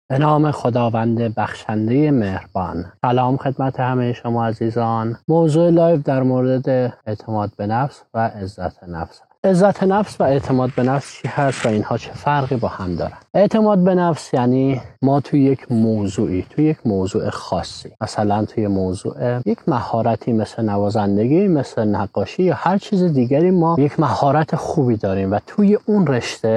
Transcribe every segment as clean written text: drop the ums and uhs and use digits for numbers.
به نام خداوند بخشنده مهربان. سلام خدمت همه شما عزیزان. موضوع لایو در مورد اعتماد به نفس و عزت نفس. عزت نفس و اعتماد به نفس چی هست و اینها چه فرقی با هم دارن؟ اعتماد به نفس یعنی ما توی یک موضوع خاصی، مثلا توی موضوع یک مهارتی مثل نوازندگی، مثل نقاشی یا هر چیز دیگری، ما یک مهارت خوبی داریم و توی اون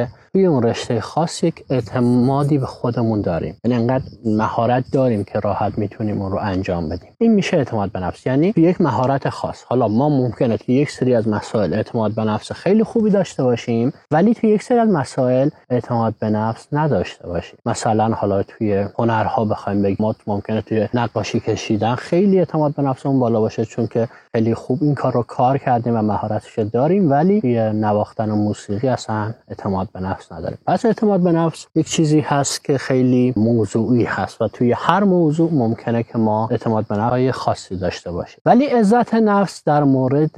رشته خاص یک اعتمادی به خودمون داریم، یعنی انقدر مهارت داریم که راحت میتونیم اون رو انجام بدیم. این میشه اعتماد به نفس، یعنی یک مهارت خاص. حالا ما ممکنه که یک سری از مسائل اعتماد به نفس خیلی خوبی داشته باشیم، ولی توی یک سری از مسائل اعتماد به نفس نداشته باشیم. مثلا حالا توی هنرها بخوایم بگیم، ما ممکنه توی نقاشی کشیدن خیلی اعتماد به نفسمون بالا باشه، چون که خیلی خوب این کار رو کار کردیم و مهارتش داریم، ولی توی نواختن و موسیقی اصلا اعتماد به نفس نداریم. پس اعتماد به نفس یک چیزی هست که خیلی موضوعی هست و توی هر موضوع ممکنه که ما اعتماد به نفس خاصی داشته باشیم. ولی عزت نفس در مورد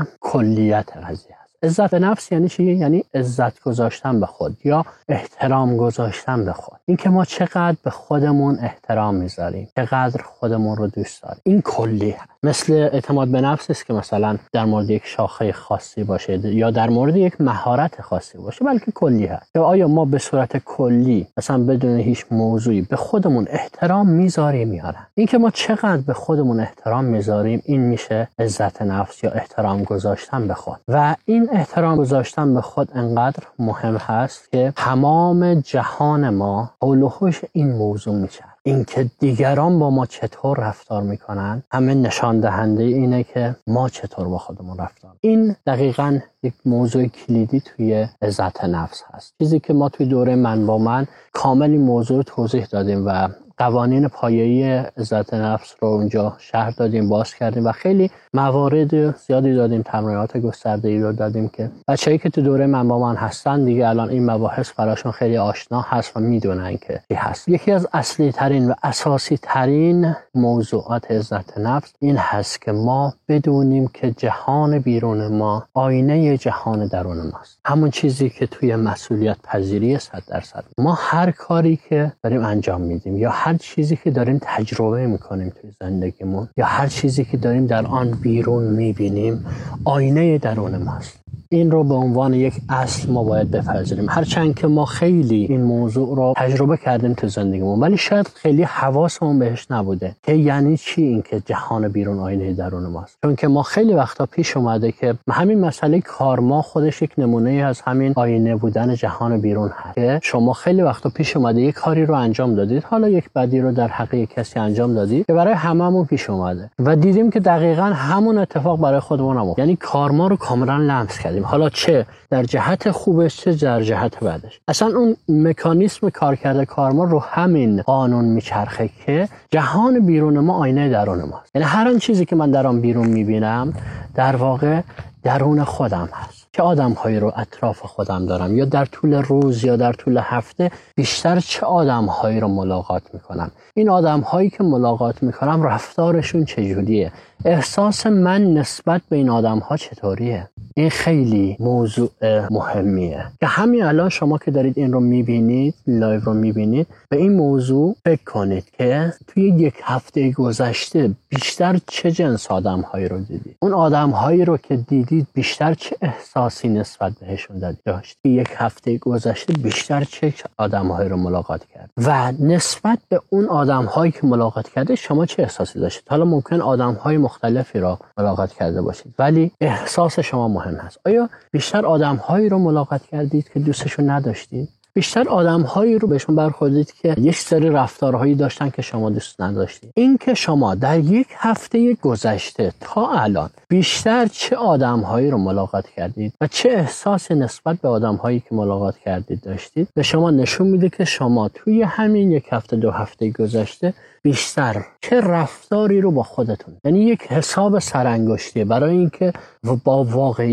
کلیت قضیه. عزت نفس یعنی چی؟ یعنی عزت گذاشتن به خود یا احترام گذاشتن به خود. این که ما چقدر به خودمون احترام میذاریم، چقدر خودمون رو دوست داریم. این کلی هست. مثل اعتماد به نفس است که مثلا در مورد یک شاخه خاصی باشه یا در مورد یک مهارت خاصی باشه، بلکه کلی هست. یا آیا ما به صورت کلی مثلا بدون هیچ موضوعی به خودمون احترام میذاریم یا نه؟ این که ما چقدر به خودمون احترام میذاریم، این میشه عزت نفس یا احترام گذاشتن به خود. و این احترام گذاشتن به خود انقدر مهم هست که تمام جهان ما حول و حوش این موضوع میشه. اینکه دیگران با ما چطور رفتار میکنن همه نشان دهنده اینه که ما چطور با خودمون رفتار. این دقیقاً یک موضوع کلیدی توی عزت نفس هست، چیزی که ما توی دوره من با من کامل این موضوع رو توضیح دادیم و قوانین پایه‌ای عزت نفس رو اونجا شرح دادیم، باز کردیم و خیلی موارد زیادی دادیم، تمرینات گسترده‌ای رو دادیم که بچه‌ای که تو دوره من با من هستن دیگه الان این مباحث براشون خیلی آشنا هست و میدونن که چی هست. یکی از اصلی ترین و اساسی ترین موضوعات عزت نفس این هست که ما بدونیم که جهان بیرون ما آینه جهان درون ماست. همون چیزی که توی مسئولیت پذیری 100%. ما هر کاری که داریم انجام میدیم یا هر چیزی که داریم تجربه میکنیم توی زندگیمون یا هر چیزی که داریم در آن بیرون میبینیم آینه درون ماست. این رو به عنوان یک اصل ما باید بپذیریم، هرچند که ما خیلی این موضوع رو تجربه کردیم تو زندگیمون، ولی شاید خیلی حواسمون بهش نبوده که یعنی چی این که جهان بیرون آینه درون ماست. چون که ما خیلی وقتا پیش اومده که همین مسئله کارما خودش یک نمونه از همین آینه بودن جهان بیرون هست، که شما خیلی وقتا پیش اومده یک کاری رو انجام دادید، حالا یک بدی رو در حق کسی انجام دادید که برای هممون پیش اومده و دیدیم که دقیقاً همون اتفاق برای خودمون هم، یعنی کارما رو کاملا لمس کردیم، حالا چه در جهت خوبش چه در جهت بدش. اصلا اون مکانیسم کارکرد کارما رو همین قانون میچرخه که جهان بیرون ما آینه درون ماست. یعنی هر آن چیزی که من در آن بیرون میبینم در واقع درون خودم هست. چه آدم‌هایی رو اطراف خودم دارم یا در طول روز یا در طول هفته بیشتر چه آدم‌هایی رو ملاقات میکنم. این آدم‌هایی که ملاقات میکنم رفتارشون چجوریه؟ احساس من نسبت به این آدم‌ها چطوریه؟ این خیلی موضوع مهمیه که همین الان شما که دارید این رو میبینید، لایو رو میبینید، به این موضوع فکر کنید که توی یک هفته گذشته بیشتر چه جنس آدم‌هایی رو دیدید. اون آدم‌هایی رو که دیدید بیشتر چه احساسی نسبت بهشون داشتید. یک هفته گذشته بیشتر چه آدم‌هایی رو ملاقات کرد و نسبت به اون آدم‌هایی که ملاقات کرده شما چه احساسی داشتید. حالا ممکن آدم‌های مختلفی رو ملاقات کرده باشید، ولی احساس شما مهم هست. آیا بیشتر آدم‌هایی رو ملاقات کردید که دوستشون نداشتید؟ بیشتر آدم‌هایی رو بهشون برخوردید که یک سری رفتارهایی داشتن که شما دوست نداشتید؟ این که شما در یک هفته گذشته تا الان بیشتر چه آدم‌هایی رو ملاقات کردید و چه احساسی نسبت به آدم‌هایی که ملاقات کردید داشتید، به شما نشون میده که شما توی همین یک هفته 2 هفته گذشته بیشتر چه رفتاری رو با خودتون، یعنی یک حساب سرانگشتیه برای اینکه با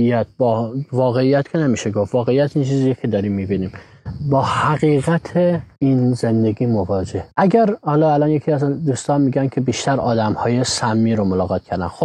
واقعیت که نمیشه گفت، واقعیت این چیزیه که داریم میبینیم، با حقیقت این زندگی مواجه. اگر الان یکی از دوستان میگن که بیشتر آدم‌های سمی رو ملاقات کردن، خب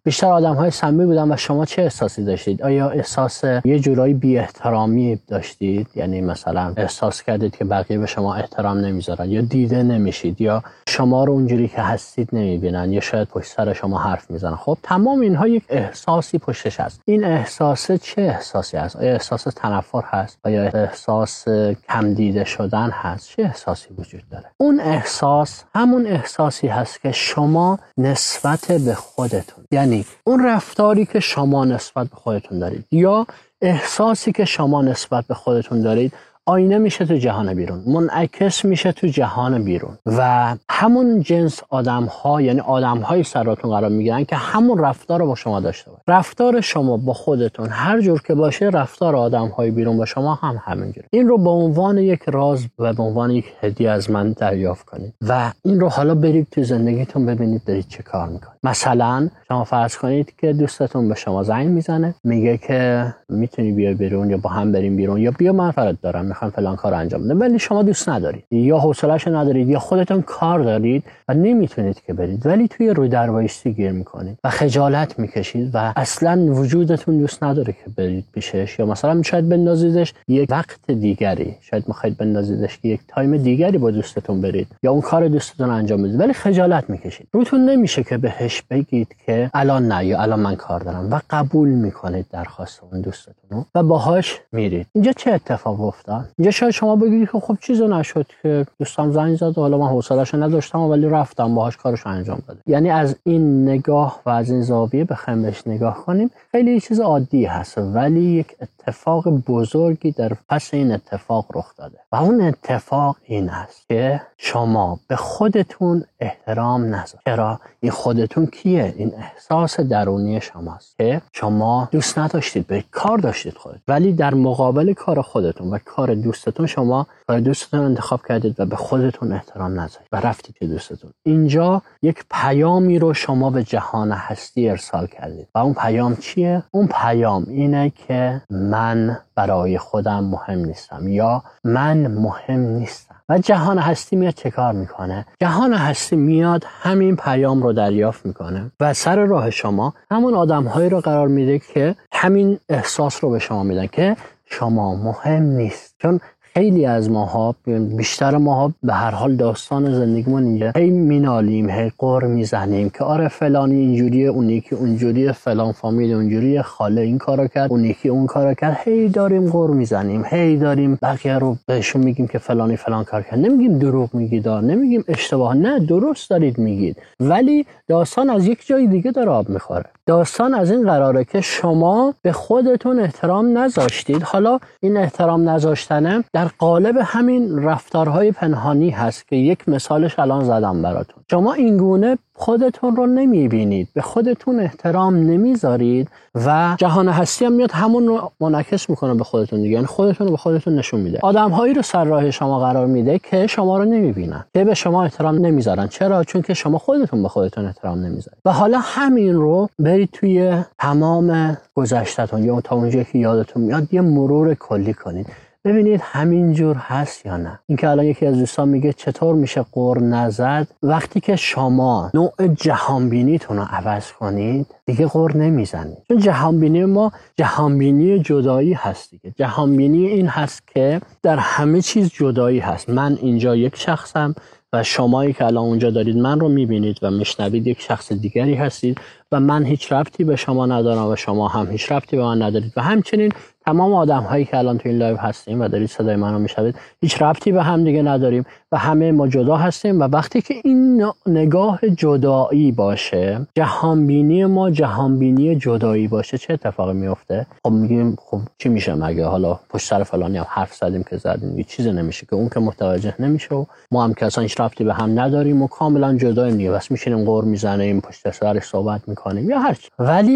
بیشتر آدم‌های سمی بودن و شما چه احساسی داشتید؟ آیا احساس یه جورایی بی‌احترامی داشتید؟ یعنی مثلا احساس کردید که بقیه به شما احترام نمیذارن یا دیده نمیشید یا شما رو اونجوری که هستید نمیبینن یا شاید پشت سر شما حرف میزنن. خب تمام اینها یک احساسی پشتش هست. این احساس چه احساسی هست؟ آیا احساس تنفر هست؟ آیا احساس کم دیده شدن هست؟ چه احساسی وجود داره؟ اون احساس همون احساسی هست که شما نسبت به خودتون، یعنی اون رفتاری که شما نسبت به خودتون دارید یا احساسی که شما نسبت به خودتون دارید آینه میشه تو جهان بیرون، منعکس میشه تو جهان بیرون و همون جنس آدم‌ها، یعنی آدم‌های سراتون قرار میگیرن که همون رفتار رو با شما داشته باشه. رفتار شما با خودتون هر جور که باشه، رفتار آدم‌های بیرون با شما هم همینجوره. این رو به عنوان یک راز و به عنوان یک هدیه از من دریافت کنید و این رو حالا برید تو زندگیتون ببینید دارید چه کار میکنید. مثلا شما فرض کنید که دوستتون به شما زنگ میزنه، میگه که میتونی بیای بیرون یا با هم بریم بیرون یا بیا من فرات دارم میخوام فلان کار انجام بدم، ولی شما دوست ندارید یا حوصله‌اش ندارید یا خودتون کار دارید و نمیتونید که برید، ولی توی رو در وایسی گیر میکنید و خجالت میکشید و اصلا وجودتون دوست نداره که برید پیشش، یا مثلا شاید بندازیدش یک وقت دیگری، شاید میخواید بندازیدش که یک تایم دیگری با دوستتون برید یا اون کار دوستتون انجام بدید، ولی خجالت میکشید. روتون نمیشه که بهش بگید که الان نه یا الان من کار دارم و قبول میکنید درخواست اون دوستتون و باهاش میرید. اینجا چه اتفاق افتاد؟ اینجا شاید شما بگید که خب چیزی نشد که دوستم زنگ زد و حالا من حوصله‌اش نداشتم ولی رفتم باهاش کارشو انجام دادم. یعنی از این نگاه و از این زاویه بخوایم بهش نگاه کنیم خیلی چیز عادی هست، ولی یک اتفاق بزرگی در پس این اتفاق رخ داده و اون اتفاق این است که شما به خودتون احترام نذارید. چرا؟ این خودتون کیه؟ این احساس درونی شماست که شما دوست نداشتید، به کار داشتید خودت، ولی در مقابل کار خودتون و کار دوستتون شما کار دوستتون انتخاب کردید و به خودتون احترام نذاشتید و رفتید که دوستتون. اینجا یک پیامی رو شما به جهان هستی ارسال کردید و اون پیام چیه؟ اون پیام اینه که من برای خودم مهم نیستم یا من مهم نیستم. و جهان هستی میاد چه کار میکنه؟ جهان هستی میاد همین پیام رو دریافت میکنه و سر راه شما همون آدم‌هایی رو قرار میده که همین احساس رو به شما میدن که شما مهم نیست. چون خیلی از ماها، بیشتر ماها به هر حال داستان زندگیمون اینجا هی مینالیم، هی قر میزنیم که آره فلانی اینجوریه، اون یکی اونجوریه، فلان فامیل اونجوریه، خاله این کارو کرد، اون یکی اون کارو کرد، هی داریم قر میزنیم، هی داریم بقیه رو بهشون میگیم که فلانی فلان کار کرد. نمیگیم دروغ میگید، نمیگیم اشتباه، نه درست دارید میگید، ولی داستان از یک جای دیگه داره آب میخوره. داستان از این قراره که شما به خودتون احترام نذاشتید. حالا این احترام نذاشتنه در قالب همین رفتارهای پنهانی هست که یک مثالش الان زدم براتون. شما اینگونه خودتون رو نمیبینید، به خودتون احترام نمیذارید و جهان هستی هم میاد همون رو منعکس میکنه به خودتون دیگه، یعنی خودتون رو به خودتون نشون میده. آدم‌هایی رو سر راه شما قرار میده که شما رو نمیبینن، که به شما احترام نمیذارن. چرا؟ چون که شما خودتون به خودتون احترام نمیذارید. و حالا همین رو برید توی تمام گذشته‌تون یا تا اونجایی که یادتون میاد یه مرور کلی کنید، ببینید همینجور هست یا نه. اینکه الان یکی از دوستان میگه چطور میشه قر نزد؟ وقتی که شما نوع جهانبینیتون رو عوض کنید دیگه قر نمیزنید. چون جهانبینی ما جهانبینی جدایی هست دیگه. جهانبینی این هست که در همه چیز جدایی هست. من اینجا یک شخصم و شمایی که الان اونجا دارید من رو میبینید و میشنوید یک شخص دیگری هستید و من هیچ ربطی به شما ندارم و شما هم هیچ ربطی به من ندارید و همچنین تمام آدم هایی که الان تو این لایو هستیم و دارید صدای من رو میشنوید هیچ ربطی به هم دیگه نداریم و همه ما جدا هستیم. و وقتی که این نگاه جدایی باشه، جهانبینی ما جهانبینی جدایی باشه، چه اتفاقی میفته؟ خب میگیم خب چی میشه مگه؟ حالا پشت سر فلانی هم حرف زدیم که زدیم، هیچ چیزی نمیشه که اون که متوجه نمیشه و ما هم که اصلا هیچ ربطی به هم نداریم و کاملا جداییم دیگه، بس میشینیم قر میزنیم، پشت سرش صحبت میکنیم یا هر چی. ولی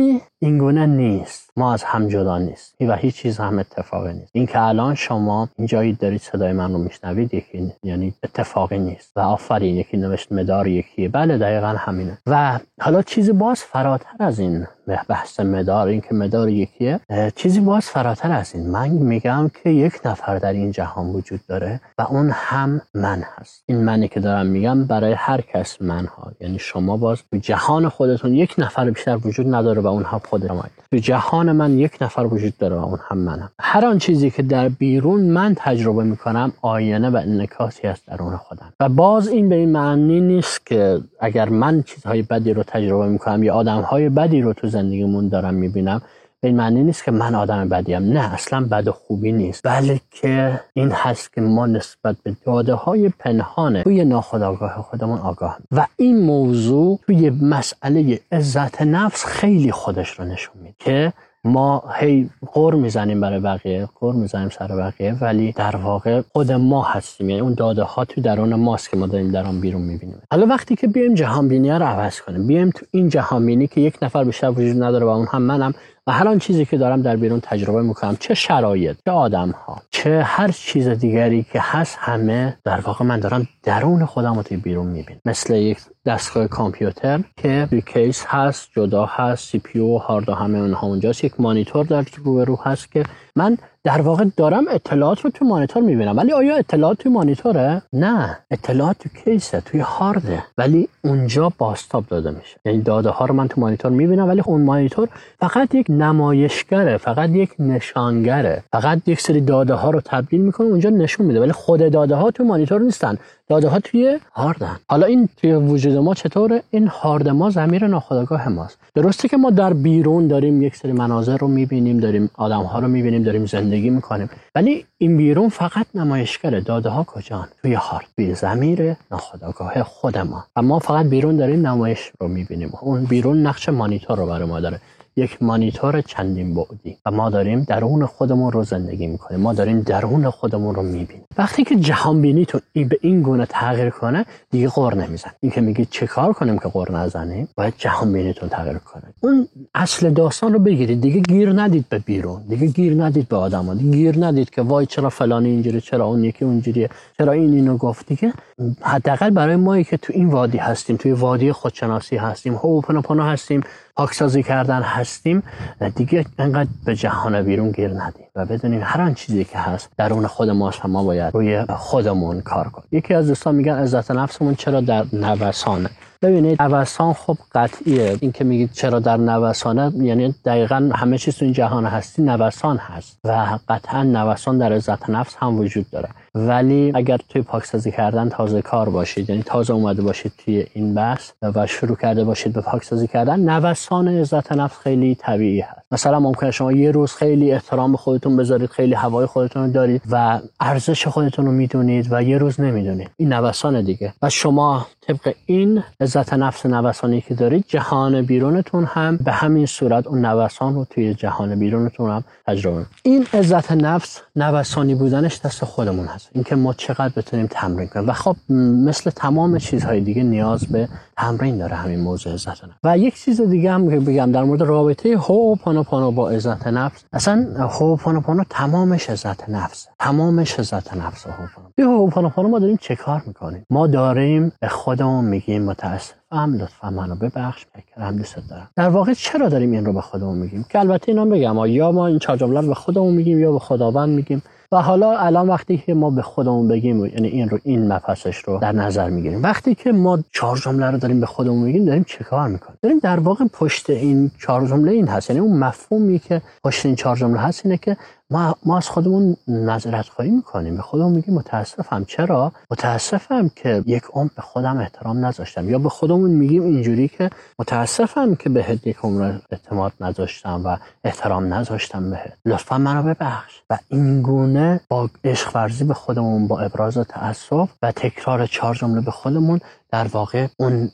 این گونه نیست. ما از هم جدا نیست و هیچ چیز هم اتفاقی نیست. این که الان شما اینجایی دارید صدای من رو میشنوید یکی یعنی اتفاقی نیست. و آفرین، یکی نوشت مدار یکیه. بله دقیقاً همینه. و حالا چیزی باز فراتر از این بحث مدار، این که مدار یکیه، چیزی باز فراتر از این. من میگم که یک نفر در این جهان وجود داره و اون هم من هست. این منی که دارم میگم برای هر کس من ها، یعنی شما باز تو جهان خودتون یک نفر بیشتر وجود نداره و اون هم خود شما. تو جهان من یک نفر وجود داره و اون هم منم. هر آن چیزی که در بیرون من تجربه میکنم آینه و انعکاسی از درون خودم. و باز این به این معنی نیست که اگر من چیزهای بدی رو تجربه میکنم یا آدمهای بدی رو تو زندگیمون دارم میبینم، به این معنی نیست که من آدم بدیم. نه، اصلا بد و خوبی نیست، بلکه این هست که ما نسبت به داده های پنهانه توی ناخودآگاه خودمون آگاه. و این موضوع توی مسئله عزت نفس خیلی خودش رو نشون میده که ما هی قر میزنیم برای بقیه، قر میزنیم سر بقیه، ولی در واقع خود ما هستیم. یعنی اون داده ها تو درون ماست که ما داریم در آن بیرون میبینیم. حالا وقتی که بیایم جهان بینی رو عوض کنیم، بیایم تو این جهان بینی که یک نفر بیشتر وجود نداره و اون هم منم و هر آن چیزی که دارم در بیرون تجربه میکنم، چه شرایط، چه آدم ها، چه هر چیز دیگری که هست، همه در واقع من دارم درون خودم رو توی بیرون میبینم. مثل یک دستگاه کامپیوتر که توی کیس هست، جدا هست، سی پی یو و هارد و همه اونها اونجاست. یک مانیتور در روبرو هست که من در واقع دارم اطلاعات رو توی مانیتور میبینم. ولی آیا اطلاعات توی مانیتوره؟ نه، اطلاعات توی کیسه، توی هارده، ولی اونجا بازتاب داده میشه. یعنی داده ها رو من توی مانیتور میبینم، ولی اون مانیتور فقط یک نمایشگره، فقط یک نشانگره، فقط یک سری داده ها رو تبدیل میکنه اونجا نشون میده، ولی خود داده ها توی مانیتور نیستن، داده ها توی هاردن. حالا این توی وجود ما چطوره؟ این هارد ما ضمیر ناخودآگاه ماست. درسته که ما در بیرون داریم یک سری مناظر رو میبینیم، داریم آدم ها رو میبینیم، داریم زندگی میکنیم، ولی این بیرون فقط نمایشگره. داده ها کجان؟ توی هارد، توی ضمیر ناخودآگاه خود ما. اما فقط بیرون داریم نمایش رو میبینیم. اون بیرون نقش مانیتور رو برای ما داره، یک مانیتور چندین بعدی، و ما داریم درون خودمون رو زندگی میکنیم، ما داریم درون خودمون رو میبینیم. وقتی که جهان بینیتون به این گونه تغییر کنه، دیگه قر نمیزن. این که میگید چه کار کنیم که قر نزنیم؟ باید جهان بینیتون تغییر کنه. اون اصل داستان رو بگیرید، دیگه گیر ندید به بیرون، دیگه گیر ندید به آدما، دیگه گیر ندید که وای چرا فلانی اینجوری، چرا اون یکی اونجوریه، چرا این اینو گفت. دیگه حداقل برای ما که تو این وادی هستیم، توی وادی خودشناسی هستیم، هوپناپانا هستیم، پاکسازی کردن هستیم، دیگه انقدر به جهان بیرون گیر ندیم و بدونیم هر آن چیزی که هست درون خود ماست و ما باید روی خودمون کار کنیم. یکی از دوستان میگن عزت نفسمون چرا در نوسانه؟ ببینید، نوسان خب قطعیه. این که میگید چرا در نوسانه، یعنی دقیقاً همه چیز تو این جهان هستی نوسان هست و قطعاً نوسان در عزت نفس هم وجود داره. ولی اگر توی پاکسازی کردن تازه کار باشید، یعنی تازه اومده باشید توی این بحث و شروع کرده باشید به پاکسازی کردن، نوسان عزت نفس خیلی طبیعی هست. مثلا ممکنه شما یه روز خیلی احترام به خودتون بذارید، خیلی هوای خودتون رو دارید و ارزش خودتون رو میدونید و یه روز نمیدونید. این نوسان دیگه. و شما طبق این عزت نفس نوسانی که دارید، جهان بیرونتون هم به همین صورت اون نوسان رو توی جهان بیرونتون هم تجربه کنید. این عزت نفس نوسانی بودنش دست خودمون هست، اینکه ما چقدر بتونیم تمرین کنیم. و خب مثل تمام چیزهای دیگه نیاز به تمرین داره همین موضوع عزت نفس. و یک چیز دیگه هم بگم در مورد رابطه هوپناپانا با عزت نفس. اصلا هوپناپانا تمامش عزت نفس، تمامش عزت نفس. هوپناپانا ما داریم چه کار میکنیم؟ ما داریم به خودمون میگیم متاسفم، لطفا منو ببخش، متشکرم، دوست دارم. در واقع چرا داریم این رو به خودمون میگیم؟ که البته اینا بگم یا ما این چهار جمله رو به خودمون میگیم یا به خداوند میگیم. و حالا الان وقتی که ما به خودمون بگیم، یعنی این مبحثش رو در نظر میگیریم. وقتی که ما 4 جمله رو داریم به خودمون میگیم، داریم چه کار میکنیم؟ داریم در واقع پشت این 4 جمله این هست، یعنی اون مفهومی که پشت این 4 جمله هست اینه که ما از خودمون معذرت خواهی میکنیم، به خودمون میگیم متاسفم. چرا؟ متاسفم که یک عمر به خودم احترام نذاشتم. یا به خودمون میگیم اینجوری که متاسفم که بهت یک عمر اعتماد نذاشتم و احترام نذاشتم بهت، لطفا منو ببخش. و این گونه با عشق ورزی به خودمون، با ابراز تأسف و تکرار 4 جمله به خودمون، در واقع اون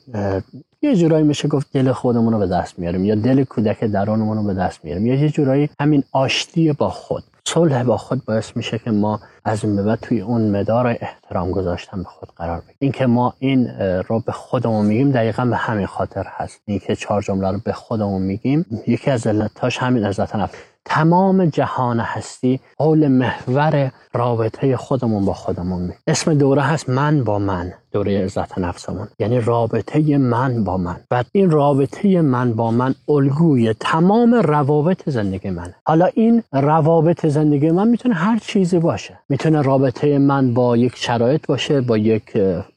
یه جورایی میشه گفت دل خودمون رو به دست میاریم، یا دل کودک درونمون رو به دست میاریم، یا یه جورایی همین آشتی با خود. صلح با خود باعث میشه که ما از این به بعد توی اون مدار احترام گذاشتن به خود قرار بگیریم. این که ما این رو به خودمون میگیم دقیقاً به همین خاطر هست. این که 4 جمله رو به خودمون میگیم یکی از علتاش همین عزت نفس. تمام جهان هستی حول محور رابطه خودمون با خودمون میگیم. اسم دوره هست من با من، دوره عزت نفسمون، یعنی رابطه من با من. و این رابطه من با من الگوی تمام روابط زندگی منه. حالا این روابط زندگی من میتونه هر چیزی باشه. میتونه رابطه من با یک شرایط باشه، با یک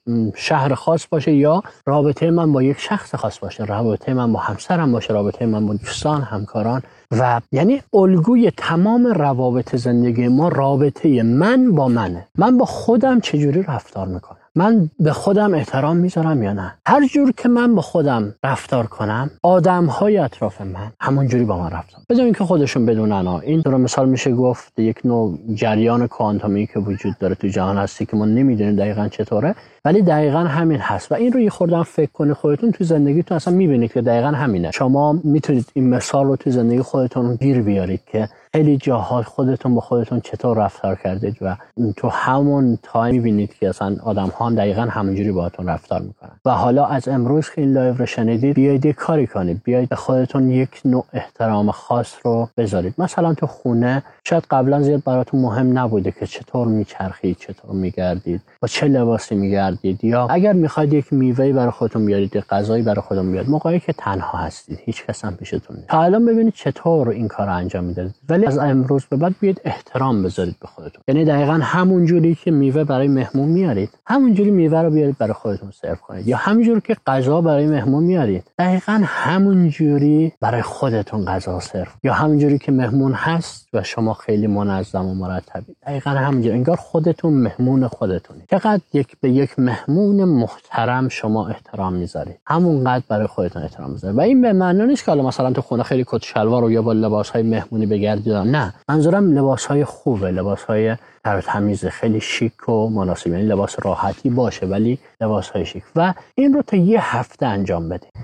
شهر خاص باشه، یا رابطه من با یک شخص خاص باشه، رابطه من با همسرم باشه، رابطه من با دوستان، همکاران. و یعنی الگوی تمام روابط زندگی ما رابطه من با منه. من با خودم چجوری رفتار میکنم، من به خودم احترام میذارم یا نه. هر جور که من با خودم رفتار کنم، آدم‌های اطراف من همون جوری با من رفتار بدون اینکه خودشون بدونن. این طور مثال میشه گفت یک نوع جریان کوانتومی که وجود داره تو جهان هستی که ما نمیدونیم دقیقاً چطوره، ولی دقیقاً همین هست. و این رو یه خورده فکر کنید خودتون تو زندگیتون اصلا میبینید که دقیقاً همینه. شما میتونید این مثال رو تو زندگی خودتون گیر بیارید که خیلی جاها خودتون با خودتون چطور رفتار کردید و تو همون تایم میبینید که اصلا آدم‌ها دقیقاً همونجوری باهاتون رفتار میکنن. و حالا از امروز که این لایو رو شنیدید، بیاید یه کاری کنید، بیاید به خودتون یک نوع احترام خاص رو بذارید. مثلا تو خونه شاید قبلا زیاد براتون مهم نبوده که چطور میچرخید، چطور میگردید، با چه لباسی میگردید، یا اگر میخواید یک میوه‌ای برای خودتون بیارید، یک غذایی برای خودتون بیارید موقعی که تنها هستید، هیچ کس هم پیشتون نیست. تا الان ببینید چطور این کارو انجام میدید. ولی از امروز به بعد بیاید احترام بذارید به خودتون. یعنی دقیقاً همون جوری که میوه برای مهمون میارید، همون جوری میوه رو بیارید برای خودتون سرو کنید. یا همون جوری که غذا برای مهمون میارید، دقیقاً همون جوری برای خودتون غذا سرو. یا همون جوری که مهمون هست و شما خیلی منظم و مرتبید، دقیقاً همونجوری انگار خودتون مهمون خودتونید. چقدر به یک مهمون محترم شما احترام میذارید، همونقدر برای خودتون احترام میذارید. و این به معنی نیست که حالا مثلا تو خونه خیلی کت شلوار و یا با لباسهای مهمونی بگردید. نه، منظورم لباسهای خوبه، لباسهای تر و تمیز، خیلی شیک و مناسب، یعنی لباس راحتی باشه ولی لباسهای شیک. و این رو تا یه هفته انجام بدید.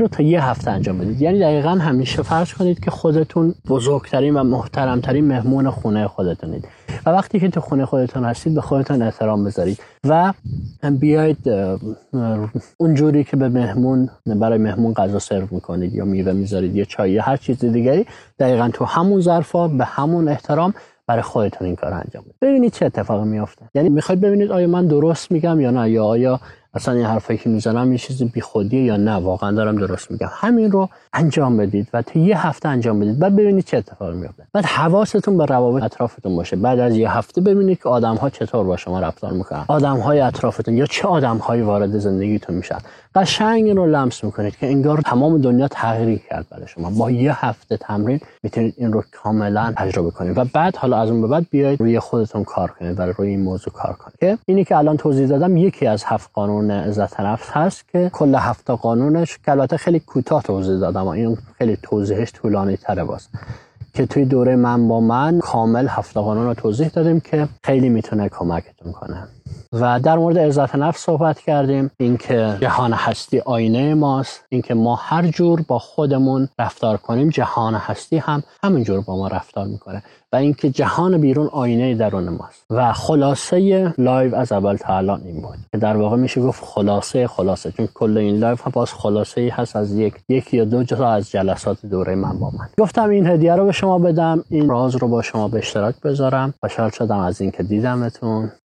یعنی دقیقاً همیشه فرض کنید که خودتون بزرگترین و محترمترین مهمون خونه خودتونید. و وقتی که تو خونه خودتون هستید به خودتون احترام بذارید و بیاید اونجوری که به برای مهمون غذا سرو میکنید یا میوه میذارید یا چای یا هر چیز دیگری، دقیقاً تو همون ظرفا به همون احترام برای خودتون این کار انجام بدید. ببینید چه اتفاقی میفته. یعنی میخواید ببینید آیا من درست میگم یا نه، یا آیا اصلا این حرفایی که میزنم یه چیز بیخودیه یا نه واقعا دارم درست میگم. همین رو انجام بدید و تا یه هفته انجام بدید. بعد ببینید چه اتفاقی میفته. بعد حواستون به روابط اطرافتون باشه. بعد از یه هفته ببینید که آدم‌ها چطور با شما رفتار میکنن. آدم‌های اطرافتون یا چه آدم‌هایی وارد زندگیتون میشن. قشنگ این رو لمس میکنید که انگار تمام دنیا تغییر کرد برای شما. با یه هفته تمرین میتونید این رو کاملا تجربه کنید و بعد حالا از اون به بعد بیاید روی خودتون کار کنید و روی این موضوع کار کنید. که اینی که الان توضیح دادم یکی از 7 قانون عزت نفس هست که کل 7 قانونش که البته خیلی کوتاه توضیح دادم، این خیلی توضیحش طولانی تره واسه که توی دوره من با من کامل 7 قانون رو توضیح دادیم که خیلی میتونه کمکتون کنه. و در مورد عزت نفس صحبت کردیم، اینکه جهان هستی آینه ماست، اینکه ما هر جور با خودمون رفتار کنیم جهان هستی هم همون جور با ما رفتار میکنه و اینکه جهان بیرون آینه درون ماست. و خلاصه لایو از اول تا الان این بود که در واقع میشه گفت خلاصه، چون کل این لایو هم باز خلاصه ای هست از یک یا دو تا از جلسات دوره من با من. گفتم این هدیه رو به شما بدم، این راز رو با شما به اشتراک بذارم. خوشحال شدم از اینکه دیدمتون.